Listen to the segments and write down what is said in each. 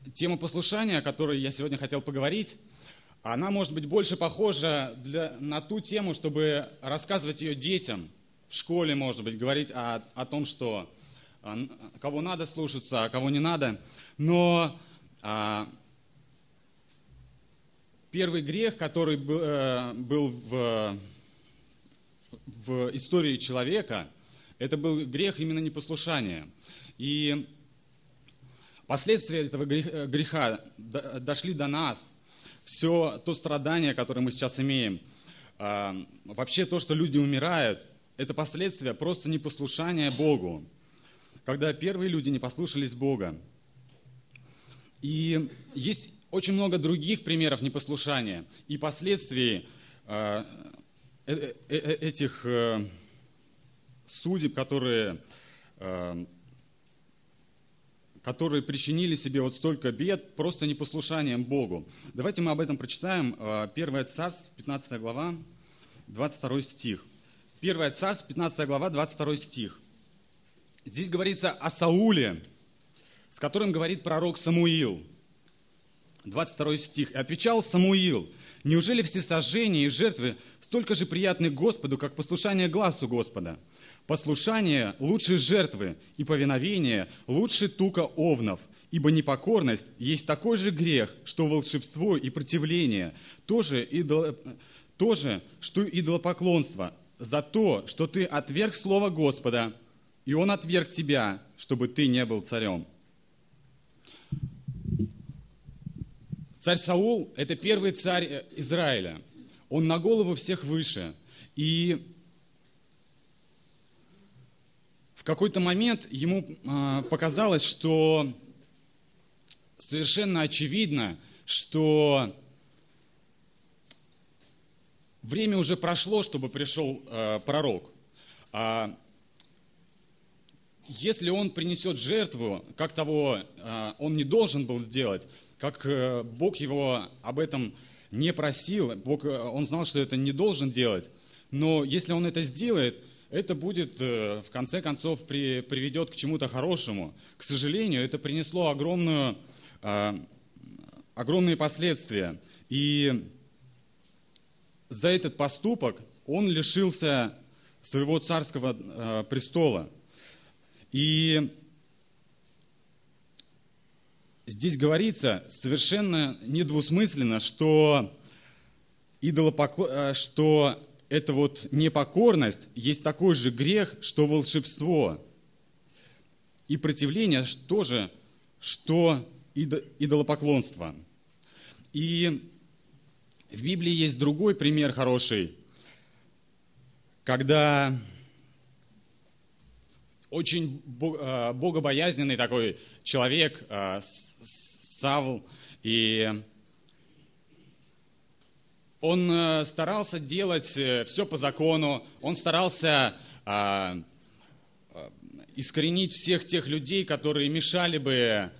тема послушания, о которой я сегодня хотел поговорить, она может быть больше похожа на ту тему, чтобы рассказывать ее детям в школе, может быть, говорить о том, что кого надо слушаться, а кого не надо. Но первый грех, который был в истории человека, это был грех именно непослушания. И последствия этого греха дошли до нас. Все то страдание, которое мы сейчас имеем, вообще то, что люди умирают, это последствия просто непослушания Богу, когда первые люди не послушались Бога. И есть очень много других примеров непослушания и последствий этих судеб, которые причинили себе вот столько бед просто непослушанием Богу. Давайте мы об этом прочитаем. 1 Царств, 15 глава, 22 стих. 1 Царств, 15 глава, 22 стих. Здесь говорится о Сауле, с которым говорит пророк Самуил. 22 стих. «И отвечал Самуил: неужели всесожжения и жертвы столько же приятны Господу, как послушание гласу Господа? Послушание лучше жертвы, и повиновение лучше тука овнов, ибо непокорность есть такой же грех, что волшебство и противление, то же, что идолопоклонство, за то, что ты отверг слово Господа, и Он отверг тебя, чтобы ты не был царем». Царь Саул – это первый царь Израиля. Он на голову всех выше. И в какой-то момент ему показалось, что совершенно очевидно, что время уже прошло, чтобы пришел пророк. Если он принесет жертву, как того он не должен был сделать, как Бог его об этом не просил, он знал, что это не должен делать, но если он это сделает, это будет, в конце концов, приведет к чему-то хорошему. К сожалению, это принесло огромные последствия. И за этот поступок он лишился своего царского престола. И здесь говорится совершенно недвусмысленно, что эта вот непокорность есть такой же грех, что волшебство. И противление тоже, что идолопоклонство. И в Библии есть другой пример хороший, когда очень богобоязненный такой человек, Савл, и он старался делать все по закону, он старался искоренить всех тех людей, которые мешали бы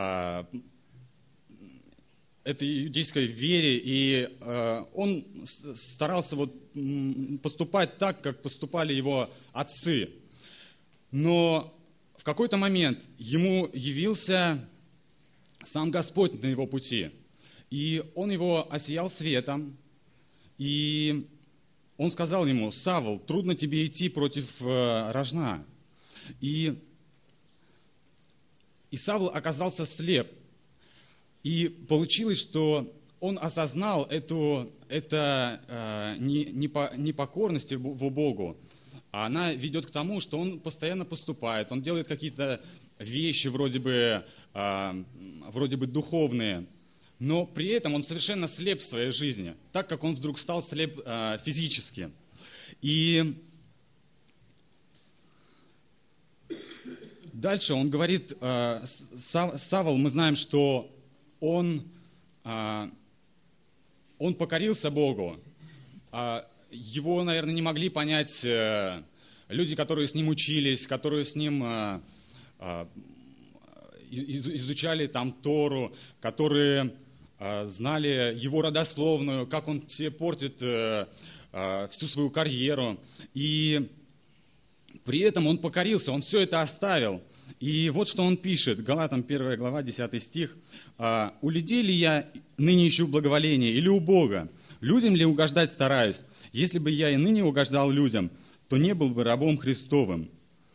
этой иудейской вере, и он старался вот поступать так, как поступали его отцы. Но в какой-то момент ему явился сам Господь на его пути, и он его осиял светом, и он сказал ему: «Савл, трудно тебе идти против рожна». И Савл оказался слеп. И получилось, что он осознал эту непокорность его Богу. Она ведет к тому, что он постоянно поступает, он делает какие-то вещи вроде бы духовные, но при этом он совершенно слеп в своей жизни, так как он вдруг стал слеп физически. И дальше он говорит, Савл, мы знаем, что он покорился Богу. Его, наверное, не могли понять люди, которые с ним учились, которые с ним изучали там Тору, которые знали его родословную, как он себе портит всю свою карьеру. И при этом он покорился, он все это оставил. И вот что он пишет, Галатам 1 глава, 10 стих. «У людей ли я ныне ищу благоволение или у Бога? Людям ли угождать стараюсь? Если бы я и ныне угождал людям, то не был бы рабом Христовым».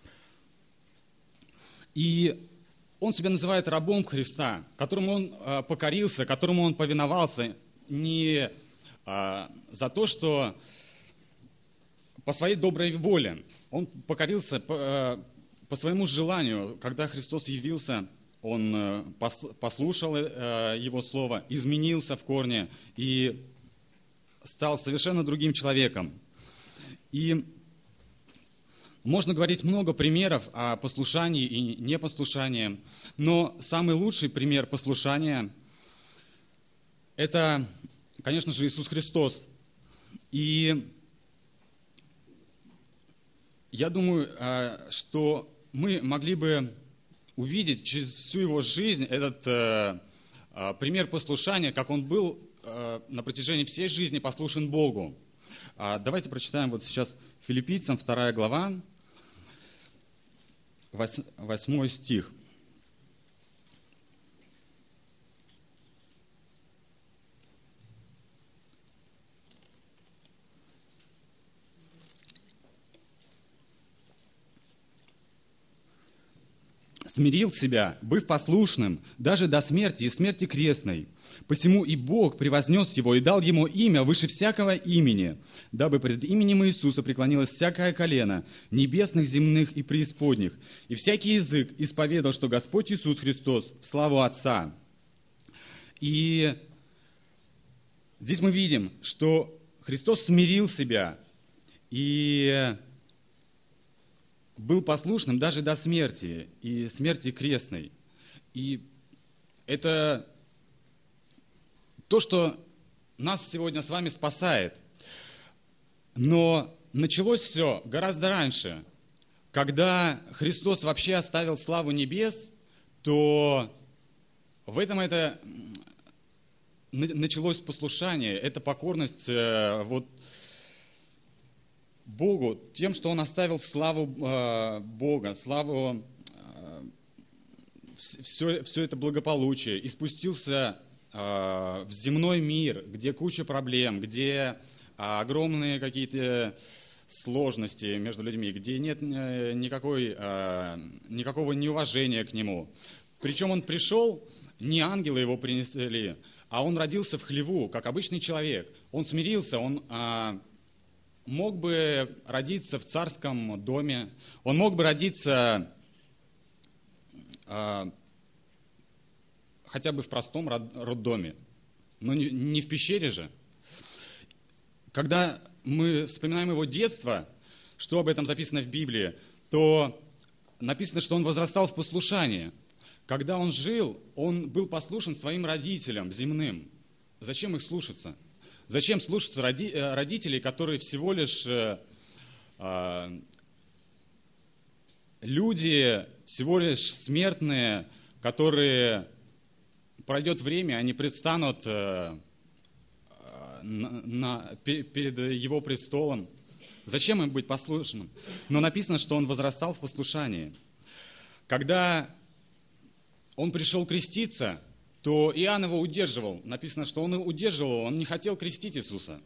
И он себя называет рабом Христа, которому он покорился, которому он повиновался не за то, что по своей доброй воле. Он покорился по своему желанию. Когда Христос явился, он послушал Его Слово, изменился в корне и стал совершенно другим человеком. И можно говорить много примеров о послушании и непослушании, но самый лучший пример послушания – это, конечно же, Иисус Христос. И я думаю, что мы могли бы увидеть через всю его жизнь этот пример послушания, как он был на протяжении всей жизни послушен Богу. Давайте прочитаем вот сейчас Филиппийцам 2 глава, 8 стих. «Смирил себя, быв послушным, даже до смерти и смерти крестной. Посему и Бог превознес его и дал ему имя выше всякого имени, дабы пред именем Иисуса преклонилось всякое колено, небесных, земных и преисподних, и всякий язык исповедал, что Господь Иисус Христос в славу Отца». И здесь мы видим, что Христос смирил себя и был послушным даже до смерти, и смерти крестной. И это то, что нас сегодня с вами спасает. Но началось все гораздо раньше. Когда Христос вообще оставил славу небес, то в этом это началось послушание, это покорность вот Богу, тем, что Он оставил славу Бога, славу, все это благополучие, и спустился в земной мир, где куча проблем, где огромные какие-то сложности между людьми, где нет никакого неуважения к Нему. Причем Он пришел, не ангелы Его принесли, а Он родился в хлеву, как обычный человек. Он смирился, Он мог бы родиться в царском доме, он мог бы родиться хотя бы в простом роддоме, но не в пещере же. Когда мы вспоминаем его детство, что об этом записано в Библии, то написано, что он возрастал в послушании. Когда он жил, он был послушен своим родителям земным. Зачем их слушаться? Зачем слушаться родителей, которые всего лишь люди, всего лишь смертные, которые пройдет время, они предстанут перед Его престолом. Зачем им быть послушным? Но написано, что он возрастал в послушании. Когда он пришел креститься, то Иоанн его удерживал. Написано, что он его удерживал, он не хотел крестить Иисуса.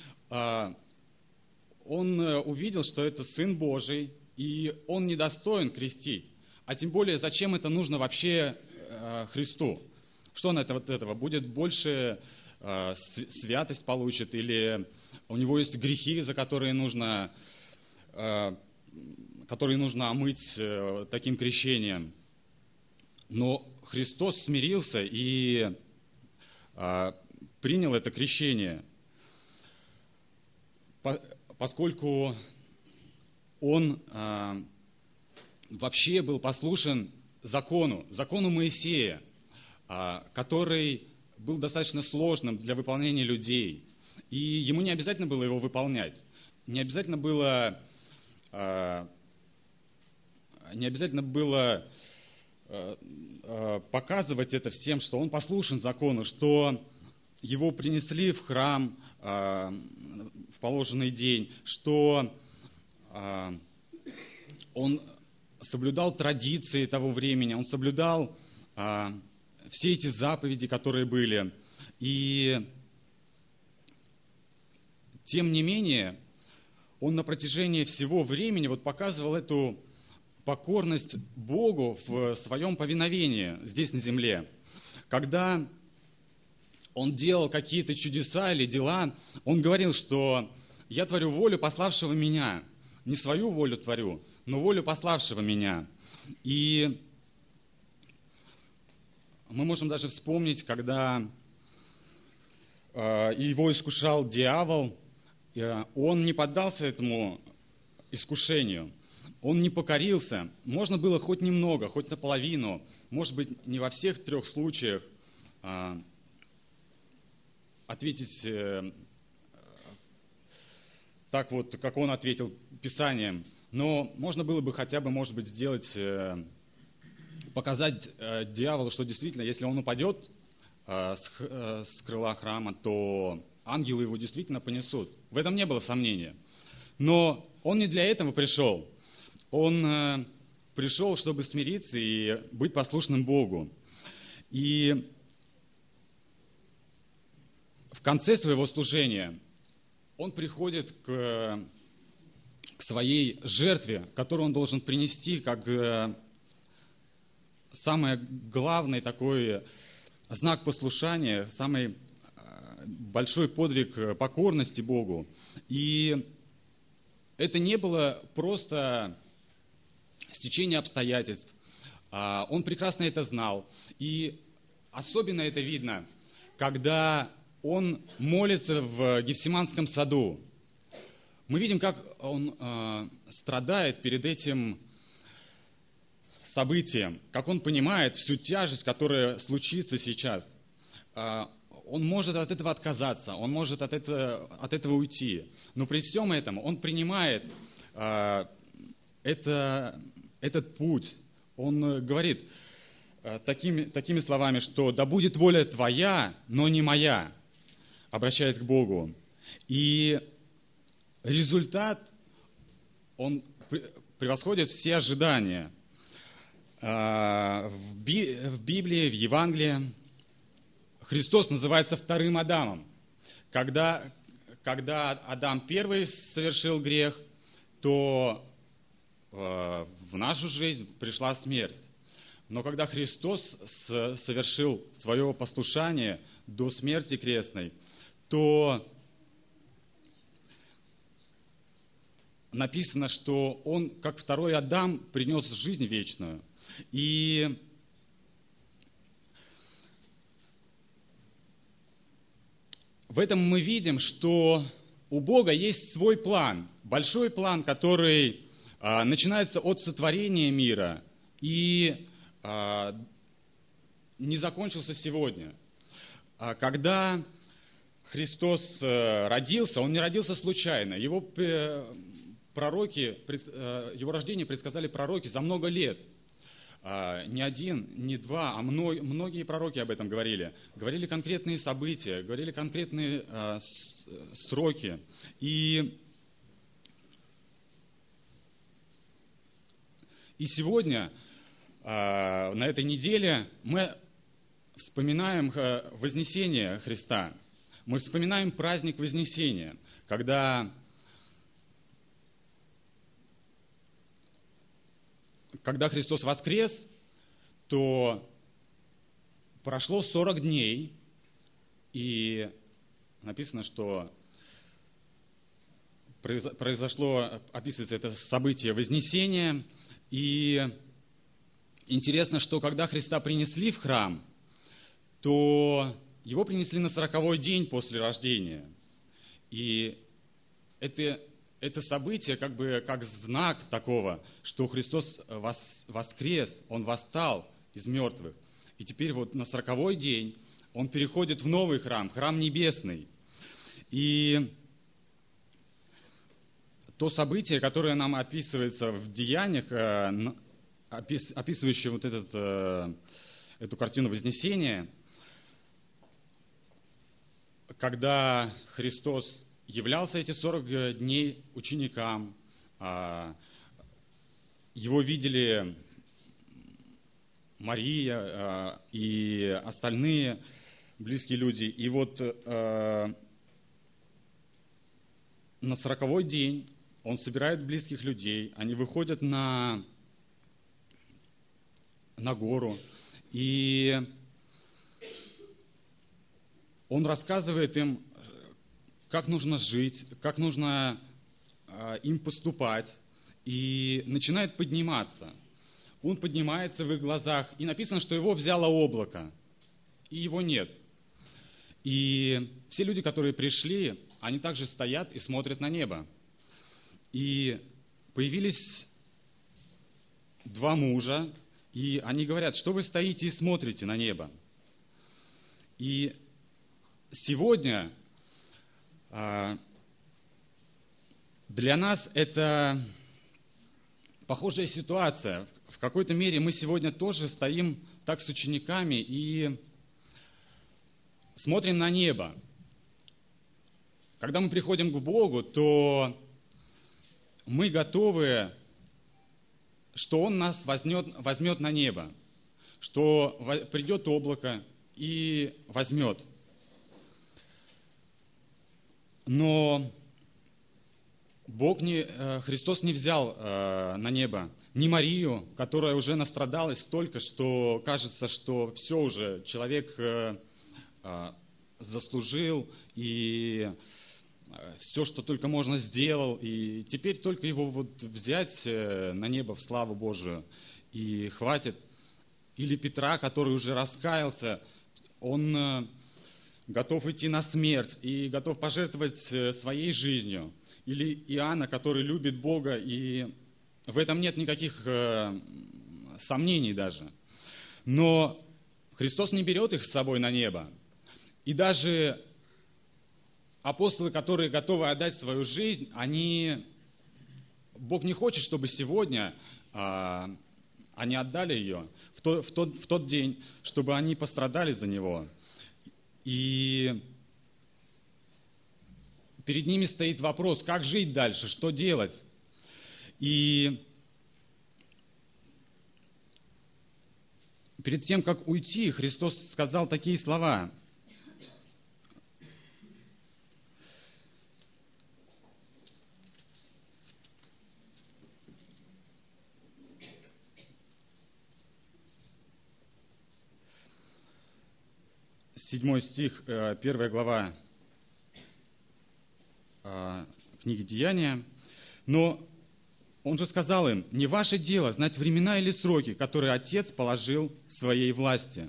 Он увидел, что это Сын Божий, и он недостоин крестить. А тем более, зачем это нужно вообще Христу? Что он от этого? Будет больше святость получит, или у него есть грехи, за которые нужно омыть таким крещением. Но Христос смирился и принял это крещение, поскольку Он вообще был послушен закону Моисея, который был достаточно сложным для выполнения людей. И ему не обязательно было его выполнять, не обязательно было показывать это всем, что он послушен закону, что его принесли в храм в положенный день, что он соблюдал традиции того времени, он соблюдал все эти заповеди, которые были. И тем не менее, он на протяжении всего времени показывал эту покорность Богу в своем повиновении здесь на земле. Когда он делал какие-то чудеса или дела, он говорил, что «я творю волю пославшего меня». Не свою волю творю, но волю пославшего меня. И мы можем даже вспомнить, когда его искушал дьявол, он не поддался этому искушению, он не покорился. Можно было хоть немного, хоть наполовину, может быть, не во всех 3 случаях ответить так как он ответил Писанием. Но можно было бы хотя бы, может быть, показать дьяволу, что действительно, если он упадет с крыла храма, то ангелы его действительно понесут. В этом не было сомнения. Но он не для этого пришел. Он пришел, чтобы смириться и быть послушным Богу. И в конце своего служения он приходит к своей жертве, которую он должен принести как самый главный такой знак послушания, самый большой подвиг покорности Богу. И это не было просто стечение обстоятельств. Он прекрасно это знал. И особенно это видно, когда он молится в Гефсиманском саду. Мы видим, как он страдает перед этим событием, как он понимает всю тяжесть, которая случится сейчас. Он может от этого отказаться, он может от этого уйти. Но при всем этом он принимает этот путь. Он говорит такими словами, что «да будет воля твоя, но не моя», обращаясь к Богу. И результат, он превосходит все ожидания. В Библии, в Евангелии Христос называется вторым Адамом. Когда Адам первый совершил грех, то в нашу жизнь пришла смерть. Но когда Христос совершил свое послушание до смерти крестной, то написано, что он, как второй Адам, принес жизнь вечную. И в этом мы видим, что у Бога есть свой план, большой план, который начинается от сотворения мира и не закончился сегодня. Когда Христос родился, Он не родился случайно. Его рождение предсказали пророки за много лет. Не один, не два, а многие пророки об этом говорили. Говорили конкретные события, говорили конкретные сроки. И сегодня, на этой неделе, мы вспоминаем Вознесение Христа. Мы вспоминаем праздник Вознесения, когда Христос воскрес, то прошло 40 дней, и написано, что описывается это событие Вознесения, и интересно, что когда Христа принесли в храм, то его принесли на 40-й день после рождения. И это событие как знак такого, что Христос воскрес, Он восстал из мертвых. И теперь на 40-й день Он переходит в новый храм, храм небесный. И то событие, которое нам описывается в Деяниях, описывающее эту картину Вознесения, когда Христос являлся эти 40 дней ученикам, его видели Мария и остальные близкие люди. И вот на 40-й день он собирает близких людей, они выходят на гору, и он рассказывает им, как нужно жить, как нужно им поступать, и начинает подниматься. Он поднимается в их глазах, и написано, что его взяло облако, и его нет. И все люди, которые пришли, они также стоят и смотрят на небо. И появились два мужа, и они говорят: что вы стоите и смотрите на небо? И сегодня для нас это похожая ситуация. В какой-то мере мы сегодня тоже стоим так с учениками и смотрим на небо. Когда мы приходим к Богу, то мы готовы, что Он нас возьмет на небо, что придет облако и возьмет. Но Христос не взял на небо ни Марию, которая уже настрадалась столько, что кажется, что все уже, человек заслужил, и все, что только можно, сделал, и теперь только его вот взять на небо в славу Божию, и хватит. Или Петра, который уже раскаялся, он готов идти на смерть и готов пожертвовать своей жизнью. Или Иоанна, который любит Бога, и в этом нет никаких сомнений даже. Но Христос не берет их с собой на небо. И даже апостолы, которые готовы отдать свою жизнь, Бог не хочет, чтобы сегодня они отдали ее в тот день, чтобы они пострадали за Него. И перед ними стоит вопрос, как жить дальше, что делать. И перед тем, как уйти, Христос сказал такие слова. Седьмой стих, 1 глава книги Деяния. Но Он же сказал им: не ваше дело знать времена или сроки, которые Отец положил в своей власти.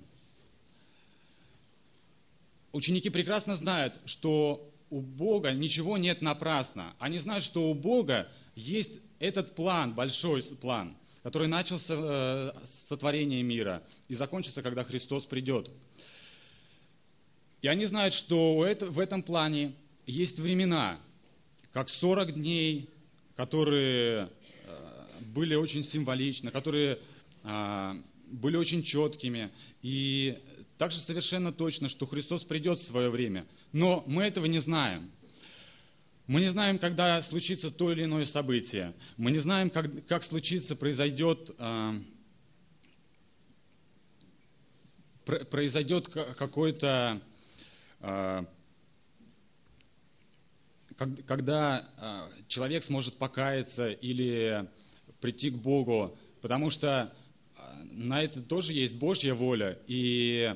Ученики прекрасно знают, что у Бога ничего нет напрасно. Они знают, что у Бога есть этот план, большой план, который начался с сотворения мира и закончится, когда Христос придет. И они знают, что в этом плане есть времена, как 40 дней, которые были очень символичны, которые были очень четкими. И также совершенно точно, что Христос придет в свое время. Но мы этого не знаем. Мы не знаем, когда случится то или иное событие. Мы не знаем, как произойдет какой-то... когда человек сможет покаяться или прийти к Богу, потому что на это тоже есть Божья воля, и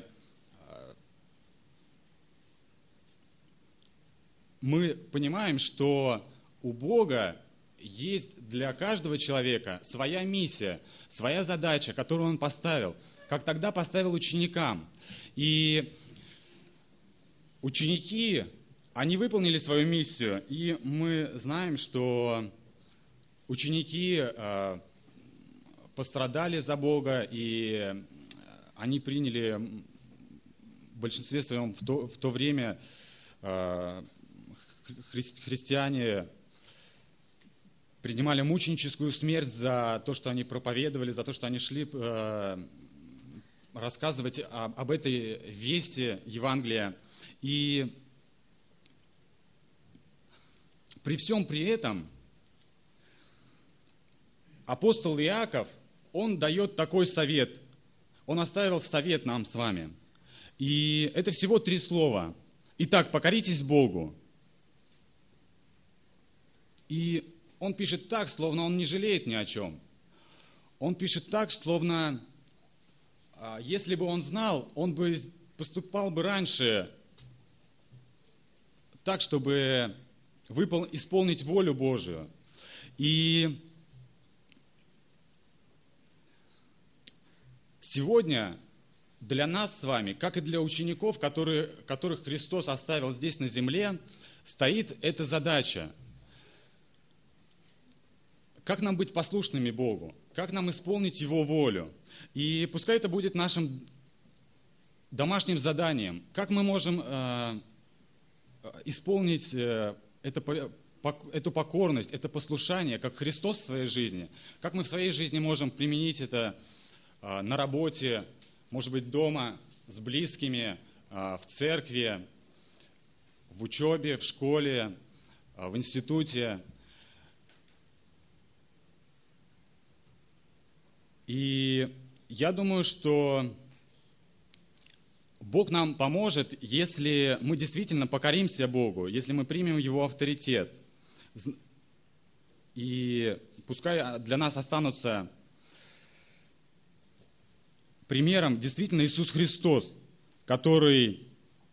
мы понимаем, что у Бога есть для каждого человека своя миссия, своя задача, которую Он поставил, как тогда поставил ученикам. И ученики, они выполнили свою миссию, и мы знаем, что ученики пострадали за Бога, и они приняли в большинстве своем в то время христиане принимали мученическую смерть за то, что они проповедовали, за то, что они шли рассказывать об этой вести Евангелия. И при всем при этом апостол Иаков, он дает такой совет. Он оставил совет нам с вами. И это всего 3 слова. Итак, покоритесь Богу. И он пишет так, словно он не жалеет ни о чем. Он пишет так, словно, если бы он знал, он бы поступал бы раньше так, чтобы исполнить волю Божию. И сегодня для нас с вами, как и для учеников, которых Христос оставил здесь на земле, стоит эта задача. Как нам быть послушными Богу? Как нам исполнить Его волю? И пускай это будет нашим домашним заданием. Как мы можем исполнить эту покорность, это послушание, как Христос в своей жизни? Как мы в своей жизни можем применить это на работе, может быть, дома, с близкими, в церкви, в учебе, в школе, в институте? И я думаю, что Бог нам поможет, если мы действительно покоримся Богу, если мы примем Его авторитет. И пускай для нас останутся примером действительно Иисус Христос, который,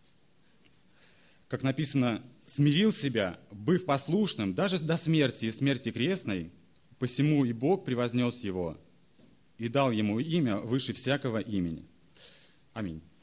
как написано, смирил себя, быв послушным даже до смерти и смерти крестной, посему и Бог превознес Его и дал Ему имя выше всякого имени. Аминь.